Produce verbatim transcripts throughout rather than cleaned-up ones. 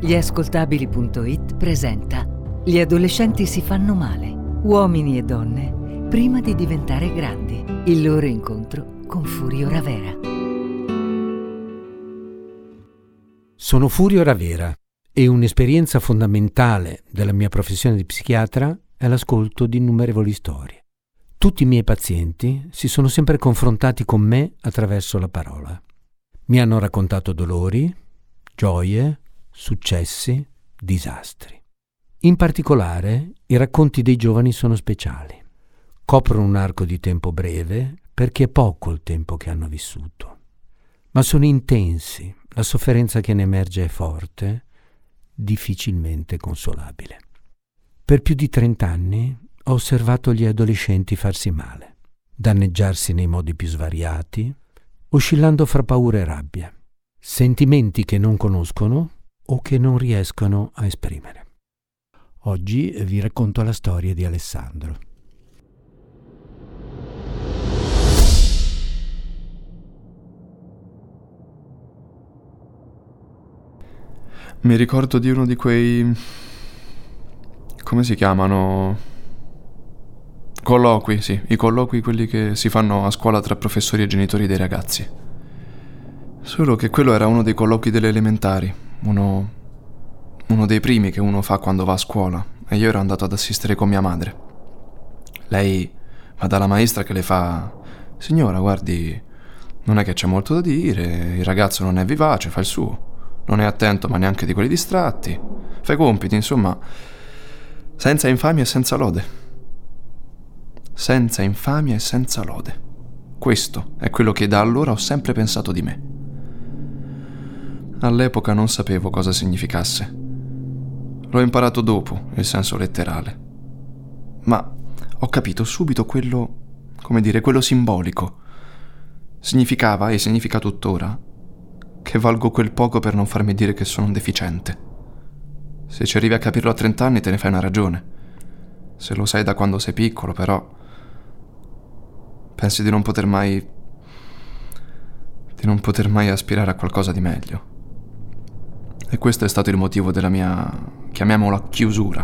Gliascoltabili punto it presenta Gli adolescenti si fanno male, uomini e donne, prima di diventare grandi. Il loro incontro con Furio Ravera. Sono Furio Ravera e un'esperienza fondamentale della mia professione di psichiatra è l'ascolto di innumerevoli storie. Tutti i miei pazienti si sono sempre confrontati con me attraverso la parola. Mi hanno raccontato dolori, gioie, successi, disastri. In particolare, i racconti dei giovani sono speciali. Coprono un arco di tempo breve perché è poco il tempo che hanno vissuto. Ma sono intensi, la sofferenza che ne emerge è forte, difficilmente consolabile. Per più di trent'anni ho osservato gli adolescenti farsi male, danneggiarsi nei modi più svariati, oscillando fra paura e rabbia, sentimenti che non conoscono o che non riescono a esprimere. Oggi vi racconto la storia di Alessandro. Mi ricordo di uno di quei... come si chiamano? Colloqui, sì, i colloqui quelli che si fanno a scuola tra professori e genitori dei ragazzi. Solo che quello era uno dei colloqui delle elementari, uno... uno dei primi che uno fa quando va a scuola, e io ero andato ad assistere con mia madre. Lei va dalla maestra che le fa: signora, guardi, non è che c'è molto da dire, il ragazzo non è vivace, fa il suo. Non è attento ma neanche di quelli distratti, fa i compiti, insomma, senza infamia e senza lode. Senza infamia e senza lode. Questo è quello che da allora ho sempre pensato di me. All'epoca non sapevo cosa significasse. L'ho imparato dopo, il senso letterale. Ma ho capito subito quello, come dire, quello simbolico. Significava, e significa tuttora, che valgo quel poco per non farmi dire che sono un deficiente. Se ci arrivi a capirlo a trent'anni te ne fai una ragione. Se lo sai da quando sei piccolo, però, pensi di non poter mai... di non poter mai aspirare a qualcosa di meglio. E questo è stato il motivo della mia, chiamiamola, chiusura.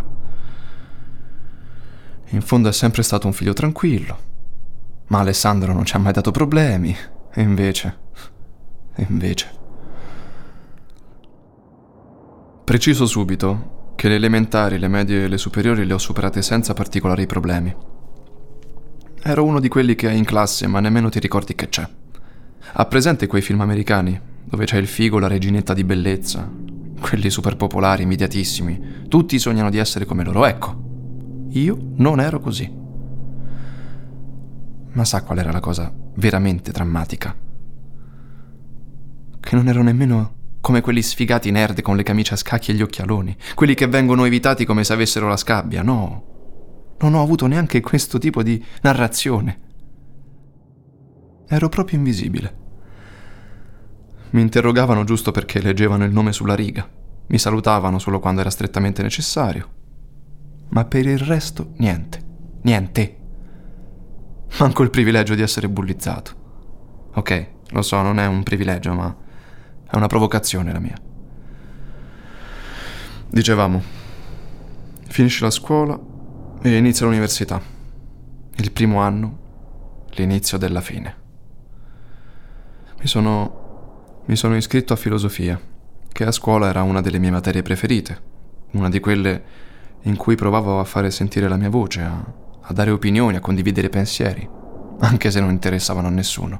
In fondo è sempre stato un figlio tranquillo, ma Alessandro non ci ha mai dato problemi, e invece... e invece... Preciso subito che le elementari, le medie e le superiori le ho superate senza particolari problemi. Ero uno di quelli che hai in classe ma nemmeno ti ricordi che c'è. Ha presente quei film americani dove c'è il figo, la reginetta di bellezza, quelli super popolari, immediatissimi, tutti sognano di essere come loro? Ecco, io non ero così. Ma sa qual era la cosa veramente drammatica? Che non ero nemmeno come quegli sfigati nerd con le camicie a scacchi e gli occhialoni, quelli che vengono evitati come se avessero la scabbia. No, non ho avuto neanche questo tipo di narrazione. Ero proprio invisibile. Mi interrogavano giusto perché leggevano il nome sulla riga, mi salutavano solo quando era strettamente necessario, ma per il resto niente, niente. Manco il privilegio di essere bullizzato. Ok, lo so, non è un privilegio, ma è una provocazione la mia. Dicevamo, finisce la scuola e inizia l'università. Il primo anno, l'inizio della fine. Mi sono, mi sono iscritto a filosofia, che a scuola era una delle mie materie preferite, una di quelle in cui provavo a fare sentire la mia voce, a, a dare opinioni, a condividere pensieri, anche se non interessavano a nessuno.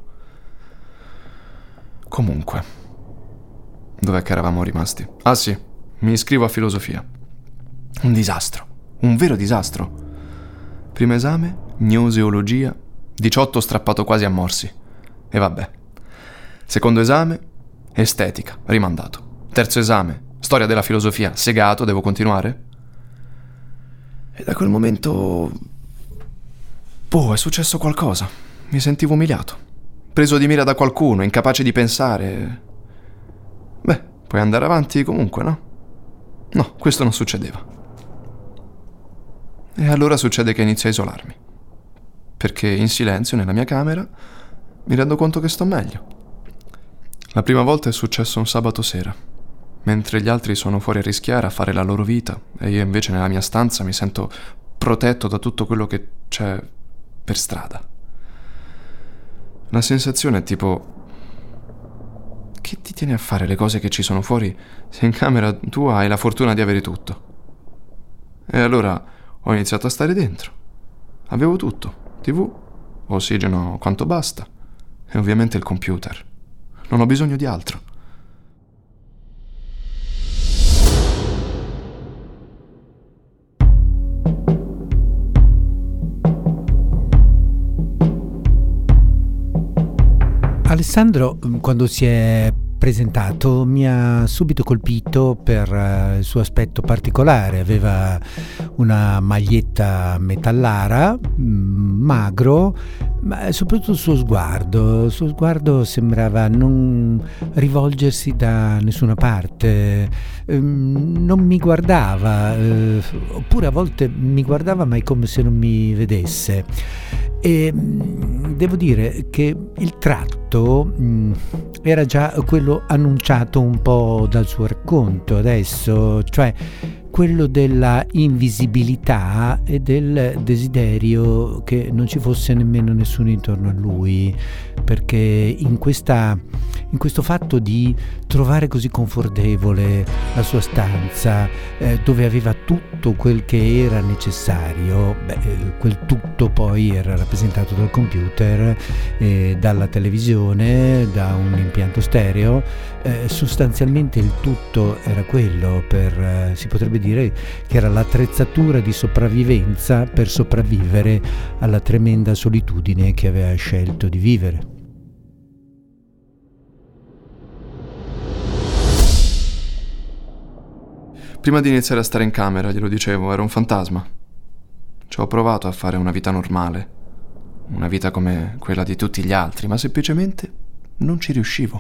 Comunque, dov'è che eravamo rimasti? Ah sì, mi iscrivo a filosofia. Un disastro, un vero disastro. Primo esame, gnoseologia, diciotto strappato quasi a morsi. E vabbè. Secondo esame, estetica, rimandato. Terzo esame, storia della filosofia, segato, devo continuare? E da quel momento... boh, è successo qualcosa. Mi sentivo umiliato. Preso di mira da qualcuno, incapace di pensare... Beh, puoi andare avanti comunque, no? No, questo non succedeva. E allora succede che inizio a isolarmi. Perché in silenzio nella mia camera mi rendo conto che sto meglio. La prima volta è successo un sabato sera. mentre gli altri sono fuori a rischiare, a fare la loro vita, e io invece nella mia stanza mi sento protetto da tutto quello che c'è per strada. La sensazione è tipo: che ti tieni a fare le cose che ci sono fuori se in camera tua hai la fortuna di avere tutto? E allora ho iniziato a stare dentro. Avevo tutto: tivù, ossigeno quanto basta e ovviamente il computer. Non ho bisogno di altro. Alessandro, quando si è presentato, mi ha subito colpito per uh, il suo aspetto particolare. Aveva una maglietta metallara, mh, magro, ma soprattutto il suo sguardo. Il suo sguardo sembrava non rivolgersi da nessuna parte, ehm, non mi guardava, eh, oppure a volte mi guardava ma è come se non mi vedesse. E mh, devo dire che il tratto mh, era già quello annunciato un po' dal suo racconto adesso, cioè quello della invisibilità e del desiderio che non ci fosse nemmeno nessuno intorno a lui, perché in questa in questo fatto di trovare così confortevole la sua stanza, eh, dove aveva tutto quel che era necessario, beh, quel tutto poi era rappresentato dal computer, eh, dalla televisione, da un impianto stereo, eh, sostanzialmente il tutto era quello per, eh, si potrebbe dire che era l'attrezzatura di sopravvivenza per sopravvivere alla tremenda solitudine che aveva scelto di vivere. Prima di iniziare a stare in camera, glielo dicevo, ero un fantasma. Ci ho provato a fare una vita normale, una vita come quella di tutti gli altri, ma semplicemente non ci riuscivo.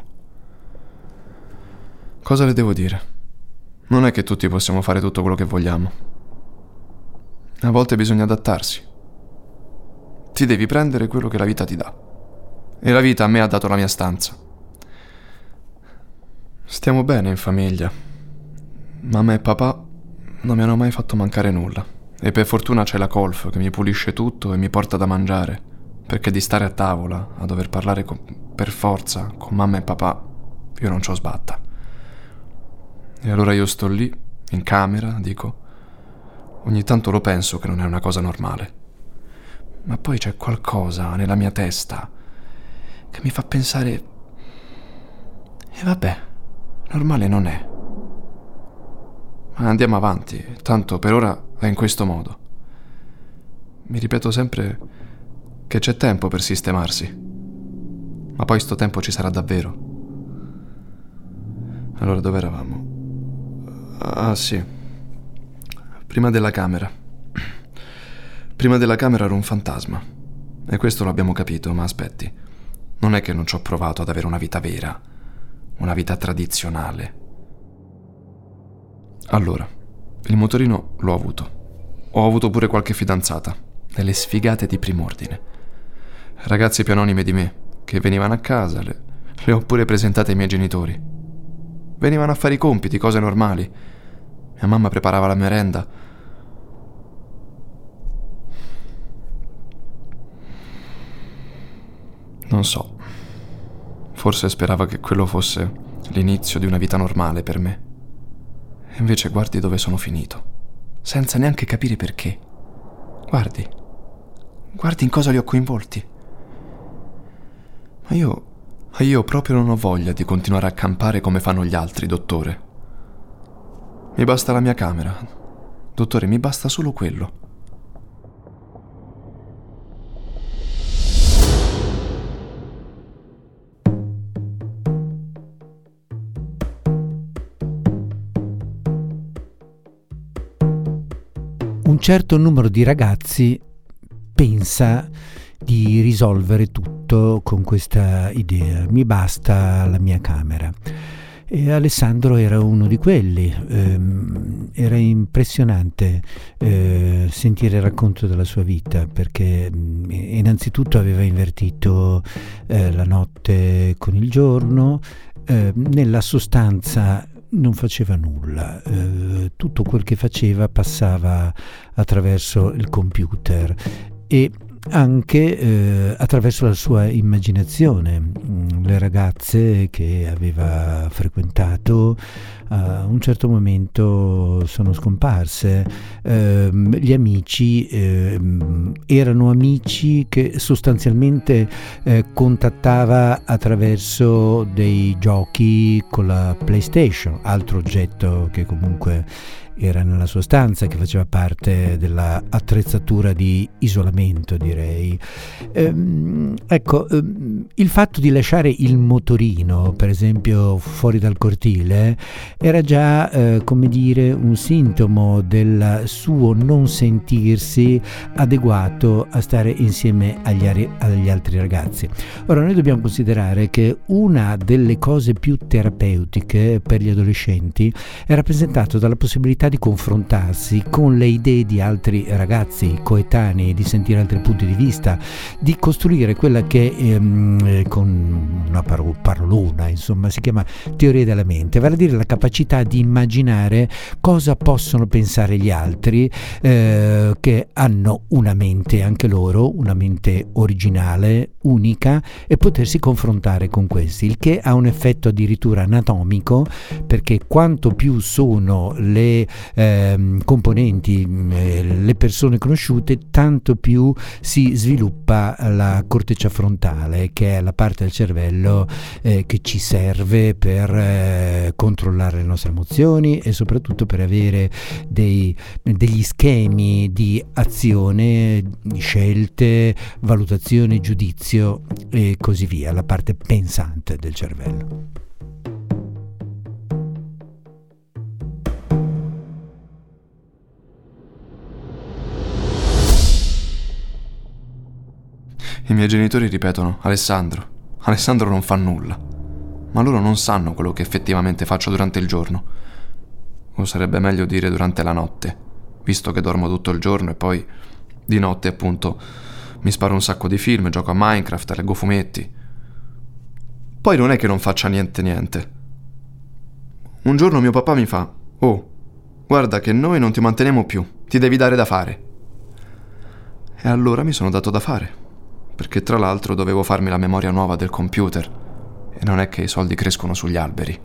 Cosa le devo dire? Non è che tutti possiamo fare tutto quello che vogliamo. A volte bisogna adattarsi. Ti devi prendere quello che la vita ti dà. E la vita a me ha dato la mia stanza. Stiamo bene in famiglia. Mamma e papà non mi hanno mai fatto mancare nulla. E per fortuna c'è la colf che mi pulisce tutto e mi porta da mangiare, perché di stare a tavola a dover parlare con, per forza con mamma e papà io non c'ho sbatta. E allora io sto lì in camera, dico, ogni tanto lo penso che non è una cosa normale, ma poi c'è qualcosa nella mia testa che mi fa pensare: e vabbè, normale non è. Ma andiamo avanti, tanto per ora è in questo modo. Mi ripeto sempre che c'è tempo per sistemarsi, ma poi sto tempo ci sarà davvero. Allora, dove eravamo? Ah, sì. Prima della camera. Prima della camera ero un fantasma. E questo l'abbiamo capito, ma aspetti. Non è che non ci ho provato ad avere una vita vera, una vita tradizionale. Allora, il motorino l'ho avuto. Ho avuto pure qualche fidanzata, delle sfigate di prim'ordine. Ragazze più anonime di me, che venivano a casa, le, le ho pure presentate ai miei genitori. Venivano a fare i compiti, cose normali. Mia mamma preparava la merenda. Non so. Forse sperava che quello fosse l'inizio di una vita normale per me. E invece guardi dove sono finito, senza neanche capire perché. Guardi, guardi in cosa li ho coinvolti. Ma io, ma io proprio non ho voglia di continuare a campare come fanno gli altri, dottore. Mi basta la mia camera. Dottore, mi basta solo quello. Un certo numero di ragazzi pensa di risolvere tutto con questa idea: mi basta la mia camera. E Alessandro era uno di quelli. Ehm, era impressionante eh, sentire il racconto della sua vita, perché mh, innanzitutto aveva invertito eh, la notte con il giorno. Eh, nella sostanza non faceva nulla, eh, tutto quel che faceva passava attraverso il computer e anche eh, attraverso la sua immaginazione. Le ragazze che aveva frequentato a un certo momento sono scomparse, eh, gli amici eh, erano amici che sostanzialmente eh, contattava attraverso dei giochi con la PlayStation, altro oggetto che comunque era nella sua stanza, che faceva parte della attrezzatura di isolamento, direi. Ehm, ecco, ehm, il fatto di lasciare il motorino, per esempio, fuori dal cortile, era già, eh, come dire, un sintomo del suo non sentirsi adeguato a stare insieme agli, ari- agli altri ragazzi. Ora, noi dobbiamo considerare che una delle cose più terapeutiche per gli adolescenti è rappresentato dalla possibilità di confrontarsi con le idee di altri ragazzi coetanei, di sentire altri punti di vista, di costruire quella che ehm, con una paro- parolona insomma si chiama teoria della mente, vale a dire la capacità di immaginare cosa possono pensare gli altri, eh, che hanno una mente anche loro, una mente originale, unica, e potersi confrontare con questi, il che ha un effetto addirittura anatomico, perché quanto più sono le eh, componenti, eh, le persone conosciute, tanto più si sviluppa la corteccia frontale, che è la parte del cervello eh, che ci serve per eh, controllare le nostre emozioni e soprattutto per avere dei, degli schemi di azione, di scelte, valutazione, giudizio e così via, la parte pensante del cervello. I miei genitori ripetono: Alessandro, Alessandro non fa nulla. Ma loro non sanno quello che effettivamente faccio durante il giorno. O sarebbe meglio dire durante la notte, visto che dormo tutto il giorno e poi di notte appunto mi sparo un sacco di film, gioco a Minecraft, leggo fumetti. Poi non è che non faccia niente niente. Un giorno mio papà mi fa: oh, guarda che noi non ti manteniamo più, ti devi dare da fare. E allora mi sono dato da fare, perché tra l'altro dovevo farmi la memoria nuova del computer e non è che i soldi crescono sugli alberi.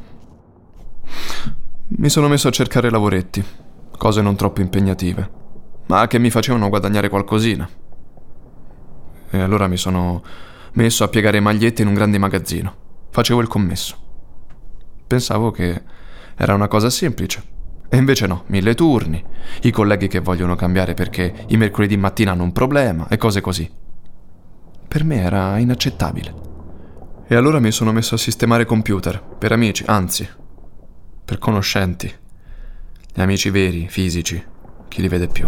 Mi sono messo a cercare lavoretti, cose non troppo impegnative, ma che mi facevano guadagnare qualcosina. E allora mi sono messo a piegare magliette in un grande magazzino. Facevo il commesso. Pensavo che era una cosa semplice. E invece no, mille turni, i colleghi che vogliono cambiare perché i mercoledì mattina hanno un problema e cose così. Per me era inaccettabile. E allora mi sono messo a sistemare computer, per amici, anzi, per conoscenti. Gli amici veri, fisici, chi li vede più.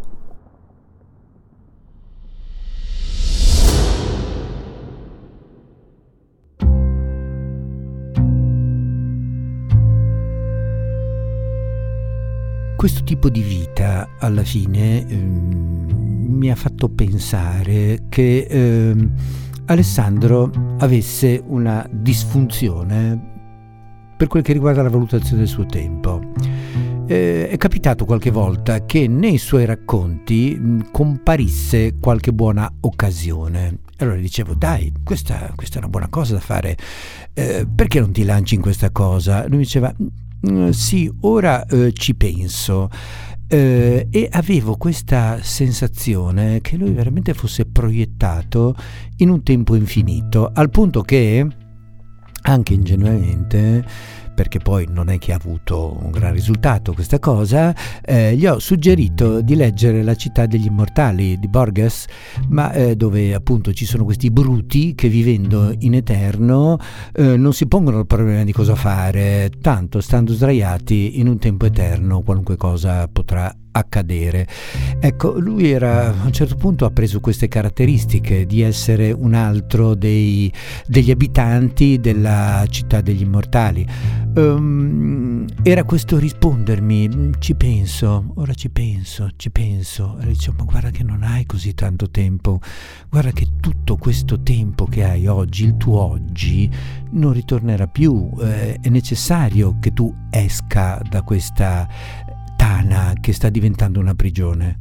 Questo tipo di vita alla fine ehm, mi ha fatto pensare che ehm, Alessandro avesse una disfunzione per quel che riguarda la valutazione del suo tempo. Eh, è capitato qualche volta che nei suoi racconti mh, comparisse qualche buona occasione. Allora dicevo: dai, questa, questa è una buona cosa da fare, eh, perché non ti lanci in questa cosa? Lui diceva: sì, ora eh, ci penso. Eh, e avevo questa sensazione che lui veramente fosse proiettato in un tempo infinito, al punto che, anche ingenuamente, perché poi non è che ha avuto un gran risultato questa cosa, eh, gli ho suggerito di leggere La città degli immortali di Borges, ma eh, dove appunto ci sono questi bruti che, vivendo in eterno, eh, non si pongono il problema di cosa fare, tanto stando sdraiati in un tempo eterno qualunque cosa potrà accadere. Ecco, lui era, a un certo punto ha preso queste caratteristiche di essere un altro dei, degli abitanti della città degli immortali, Um, era questo rispondermi, ci penso, ora ci penso, ci penso. E dicevo, ma guarda che non hai così tanto tempo, guarda che tutto questo tempo che hai oggi, il tuo oggi, non ritornerà più. Eh, è necessario che tu esca da questa tana che sta diventando una prigione.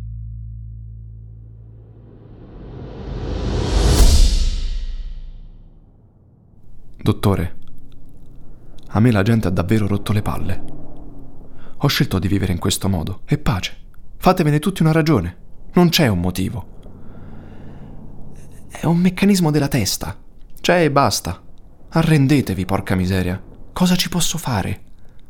Dottore, a me la gente ha davvero rotto le palle. Ho scelto di vivere in questo modo, e pace. Fatevene tutti una ragione. Non c'è un motivo. È un meccanismo della testa. C'è e basta. Arrendetevi, porca miseria. Cosa ci posso fare?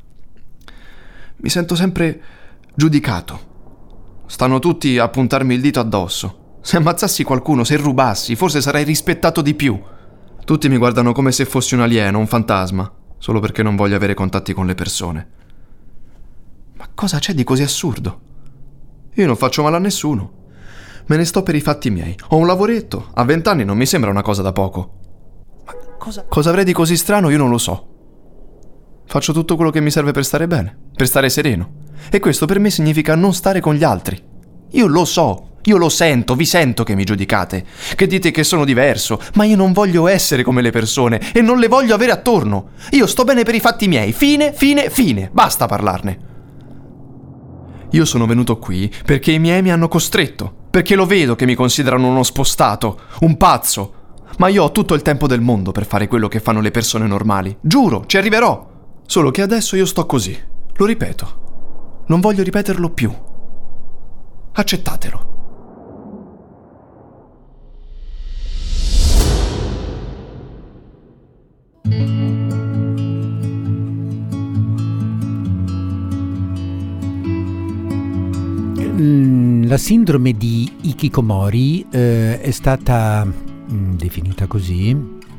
Mi sento sempre giudicato. Stanno tutti a puntarmi il dito addosso. Se ammazzassi qualcuno, se rubassi, forse sarei rispettato di più. Tutti mi guardano come se fossi un alieno, un fantasma, solo perché non voglio avere contatti con le persone. Ma cosa c'è di così assurdo? Io non faccio male a nessuno. Me ne sto per i fatti miei. Ho un lavoretto. A vent'anni non mi sembra una cosa da poco. Ma cosa, cosa avrei di così strano io non lo so. Faccio tutto quello che mi serve per stare bene, per stare sereno. E questo per me significa non stare con gli altri. Io lo so. Io lo sento, vi sento che mi giudicate, che dite che sono diverso, ma io non voglio essere come le persone e non le voglio avere attorno. Io sto bene per i fatti miei, fine, fine, fine, basta parlarne. Io sono venuto qui perché i miei mi hanno costretto, perché lo vedo che mi considerano uno spostato, un pazzo. Ma io ho tutto il tempo del mondo per fare quello che fanno le persone normali, giuro, ci arriverò. Solo che adesso io sto così, lo ripeto, non voglio ripeterlo più. Accettatelo. La sindrome di Hikikomori eh, è stata mh, definita così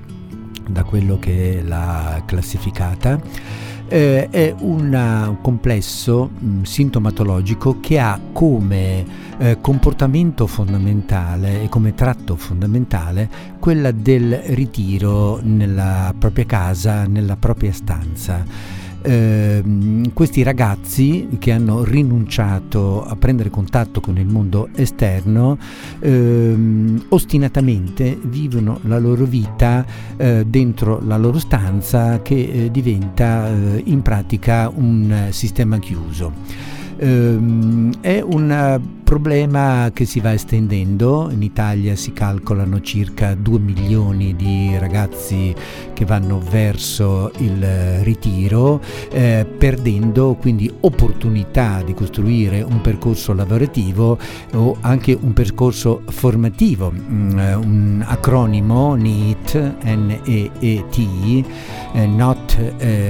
da quello che l'ha classificata. Eh, è una, un complesso mh, sintomatologico che ha come eh, comportamento fondamentale e come tratto fondamentale quella del ritiro nella propria casa, nella propria stanza. Eh, questi ragazzi che hanno rinunciato a prendere contatto con il mondo esterno eh, ostinatamente vivono la loro vita eh, dentro la loro stanza che eh, diventa eh, in pratica un sistema chiuso. Uh, è un problema che si va estendendo. In Italia si calcolano circa due milioni di ragazzi che vanno verso il ritiro, eh, perdendo quindi opportunità di costruire un percorso lavorativo o anche un percorso formativo. Mm, un acronimo NEET, N E E T, eh, Not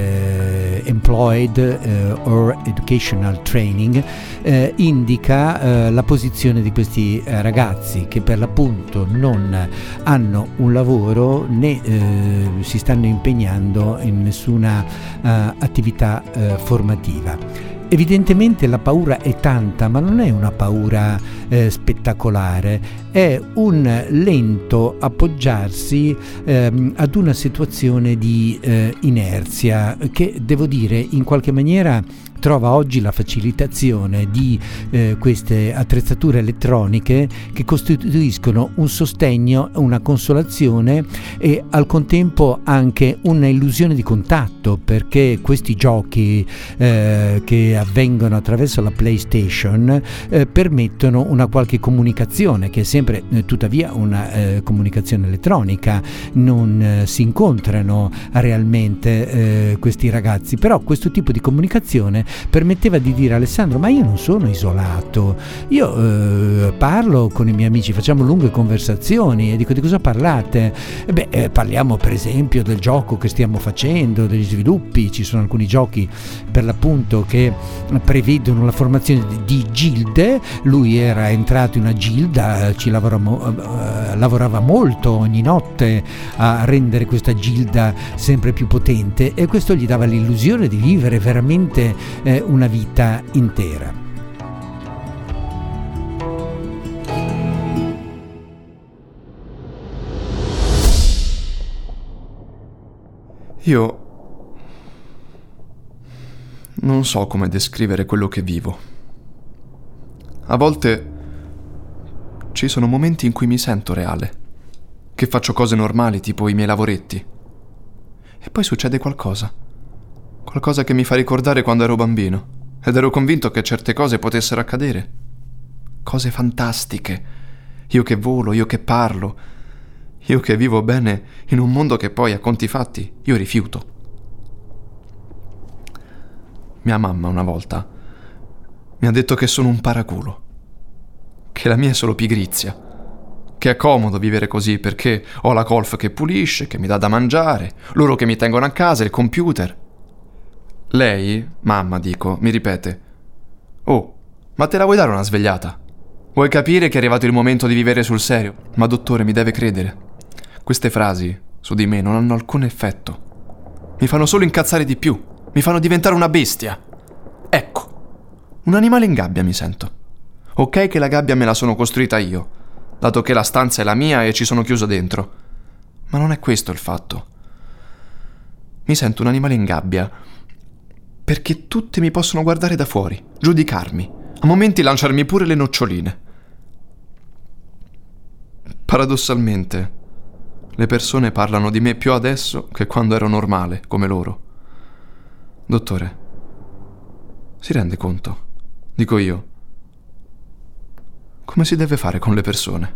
eh, Employed eh, or Educational Training, Eh, indica eh, la posizione di questi eh, ragazzi che per l'appunto non hanno un lavoro né eh, si stanno impegnando in nessuna eh, attività eh, formativa. Evidentemente la paura è tanta, ma non è una paura eh, spettacolare, è un lento appoggiarsi ehm, ad una situazione di eh, inerzia che, devo dire, in qualche maniera trova oggi la facilitazione di eh, queste attrezzature elettroniche che costituiscono un sostegno, una consolazione e al contempo anche una illusione di contatto, perché questi giochi eh, che avvengono attraverso la PlayStation eh, permettono una qualche comunicazione che è sempre eh, tuttavia una eh, comunicazione elettronica. Non eh, si incontrano realmente eh, questi ragazzi, però questo tipo di comunicazione permetteva di dire: Alessandro, ma io non sono isolato, io eh, parlo con i miei amici, facciamo lunghe conversazioni. E dico: di cosa parlate? E beh, eh, parliamo per esempio del gioco che stiamo facendo, degli sviluppi. Ci sono alcuni giochi per l'appunto che prevedono la formazione di, di gilde. Lui era entrato in una gilda, ci lavoramo, eh, lavorava molto ogni notte a rendere questa gilda sempre più potente, e questo gli dava l'illusione di vivere veramente eh, una vita intera. Io Non so come descrivere quello che vivo. A volte ci sono momenti in cui mi sento reale, che faccio cose normali tipo i miei lavoretti. E poi succede qualcosa. Qualcosa che mi fa ricordare quando ero bambino ed ero convinto che certe cose potessero accadere. Cose fantastiche. Io che volo, io che parlo, io che vivo bene in un mondo che poi a conti fatti io rifiuto. Mia mamma una volta mi ha detto che sono un paraculo, che la mia è solo pigrizia, che è comodo vivere così perché ho la colf che pulisce, che mi dà da mangiare, loro che mi tengono a casa, il computer. Lei, mamma dico, mi ripete: "Oh, ma te la vuoi dare una svegliata? Vuoi capire che è arrivato il momento di vivere sul serio?" Ma dottore, mi deve credere. Queste frasi su di me non hanno alcun effetto. Mi fanno solo incazzare di più. Mi fanno diventare una bestia. Ecco, un animale in gabbia mi sento. Ok che la gabbia me la sono costruita io, dato che la stanza è la mia e ci sono chiuso dentro. Ma non è questo il fatto. Mi sento un animale in gabbia perché tutti mi possono guardare da fuori, giudicarmi, a momenti lanciarmi pure le noccioline. Paradossalmente, le persone parlano di me più adesso che quando ero normale, come loro. Dottore, si rende conto? Dico io. Come si deve fare con le persone?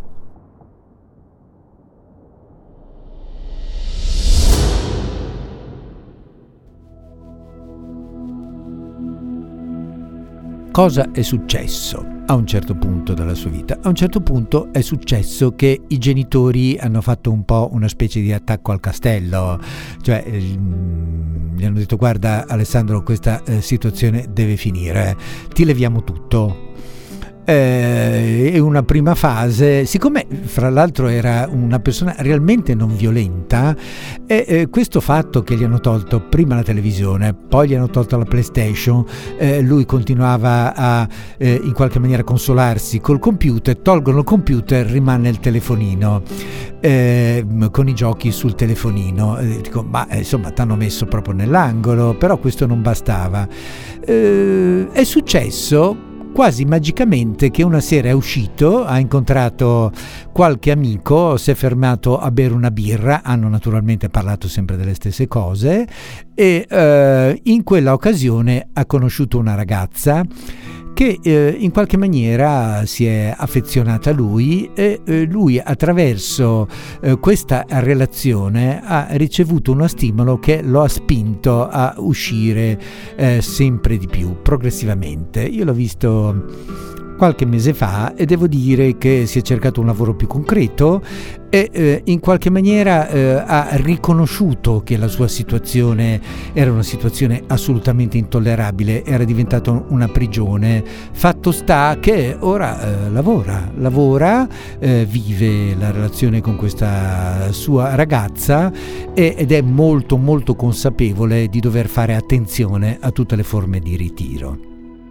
Cosa è successo a un certo punto della sua vita? A un certo punto è successo che i genitori hanno fatto un po' una specie di attacco al castello, cioè gli hanno detto: "Guarda Alessandro, questa eh, situazione deve finire, ti leviamo tutto". E eh, una prima fase, siccome fra l'altro era una persona realmente non violenta, e eh, questo fatto che gli hanno tolto prima la televisione, poi gli hanno tolto la PlayStation, eh, lui continuava a eh, in qualche maniera consolarsi col computer, tolgono il computer, rimane il telefonino eh, con i giochi sul telefonino. Eh, dico, ma eh, insomma t'hanno messo proprio nell'angolo, però questo non bastava. Eh, è successo quasi magicamente che una sera è uscito, ha incontrato qualche amico, si è fermato a bere una birra, hanno naturalmente parlato sempre delle stesse cose e eh, in quella occasione ha conosciuto una ragazza che eh, in qualche maniera si è affezionata a lui e eh, lui attraverso eh, questa relazione ha ricevuto uno stimolo che lo ha spinto a uscire eh, sempre di più, progressivamente. Io l'ho visto qualche mese fa e devo dire che si è cercato un lavoro più concreto e eh, in qualche maniera eh, ha riconosciuto che la sua situazione era una situazione assolutamente intollerabile, era diventata una prigione. Fatto sta che ora eh, lavora, lavora, eh, vive la relazione con questa sua ragazza e, ed è molto molto consapevole di dover fare attenzione a tutte le forme di ritiro.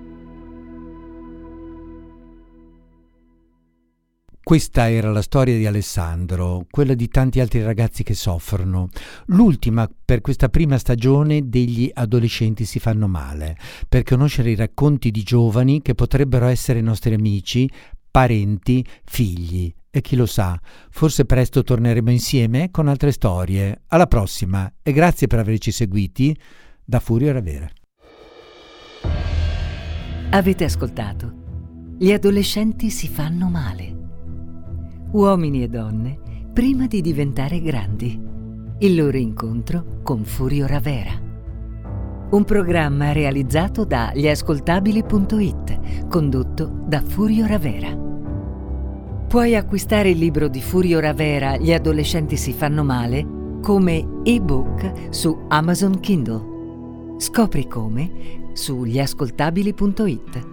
Questa era la storia di Alessandro, quella di tanti altri ragazzi che soffrono. L'ultima per questa prima stagione degli Adolescenti si fanno male, per conoscere i racconti di giovani che potrebbero essere nostri amici, parenti, figli. E chi lo sa, forse presto torneremo insieme con altre storie. Alla prossima e grazie per averci seguiti. Da Furio Ravera. Avete ascoltato Gli adolescenti si fanno male. Uomini e donne prima di diventare grandi. Il loro incontro con Furio Ravera. Un programma realizzato da gliascoltabili punto it, condotto da Furio Ravera. Puoi acquistare il libro di Furio Ravera, Gli adolescenti si fanno male, come ebook su Amazon Kindle. Scopri come su gliascoltabili punto it.